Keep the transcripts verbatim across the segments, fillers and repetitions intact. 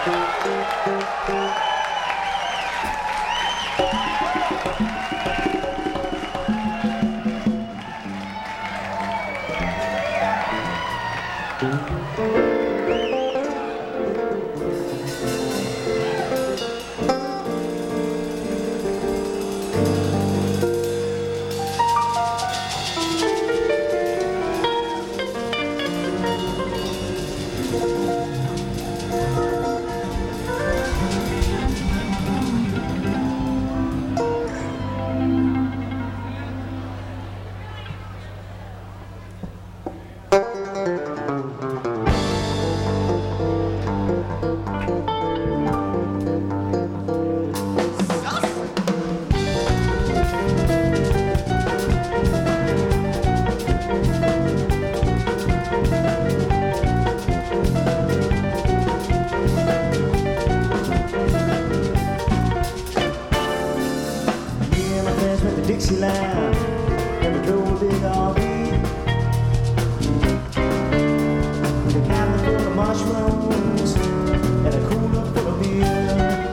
Dixieland, and we drove a big R V. With a cabin full of mushrooms and a cooler full of beer.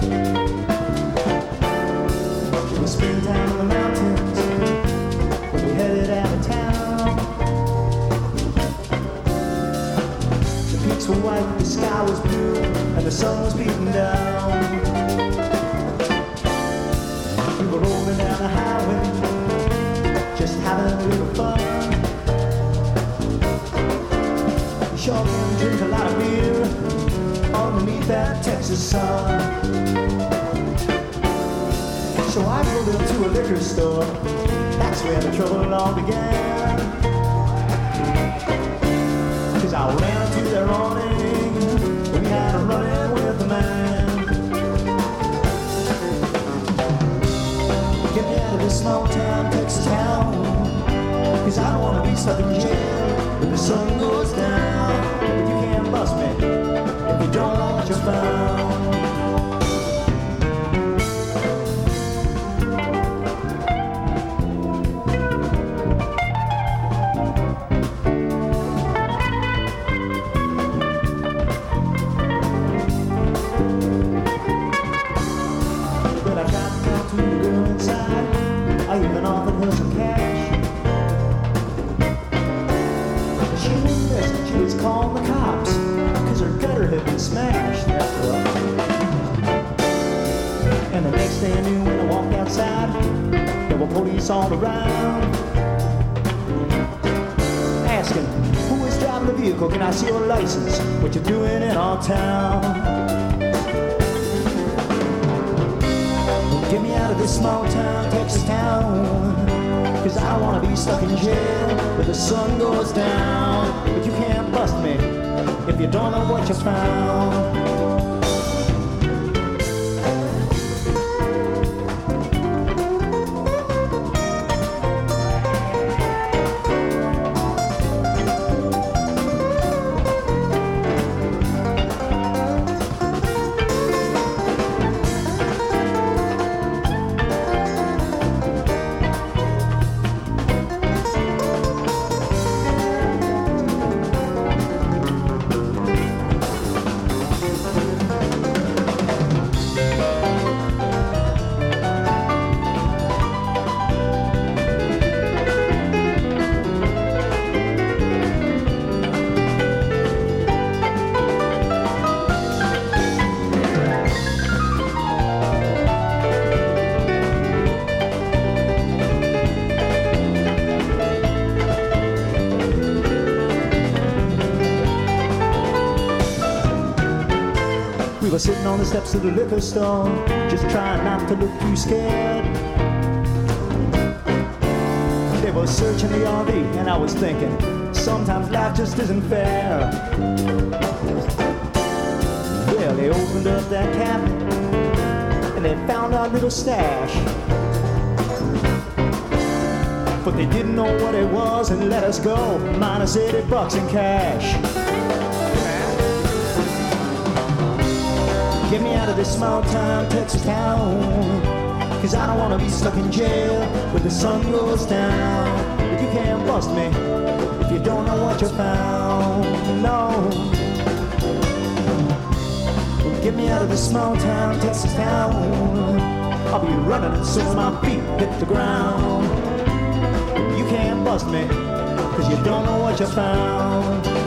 It was springtime in the mountains when we headed out of town. The peaks were white, the sky was blue, and the sun was beating down. We were rolling down the highway, just having a little fun. We sure did drink a lot of beer underneath that Texas sun. So I pulled into a liquor store, that's where the trouble all began. Cause I ran into their awning, we had a run-in with the man. Get me out of this small town, Texas town, cause I don't wanna be stuck in jail when the sun goes down. But you can't bust me if you don't know what you found. But I got down to the girl inside, I even offered her some cash. She knew this, she was calling the cops, cause her gutter had been smashed. That's right. And the next thing I knew, when I walked outside, there were police all around, asking, who is driving the vehicle, can I see your license, what you doing in our town? Get me out of this small town, Texas town, cause I don't wanna be stuck in jail where the sun goes down. But you can't bust me if you don't know what you found. We were sitting on the steps of the liquor store, just trying not to look too scared. They were searching the R V, and I was thinking, sometimes life just isn't fair. Well, they opened up that cabinet, and they found our little stash. But they didn't know what it was and let us go, minus eighty bucks in cash. Get me out of this small town, Texas town, cause I don't wanna be stuck in jail when the sun goes down. But you can't bust me if you don't know what you found, no. Get me out of this small town, Texas town. I'll be running as soon as my feet hit the ground. You can't bust me, cause you don't know what you found.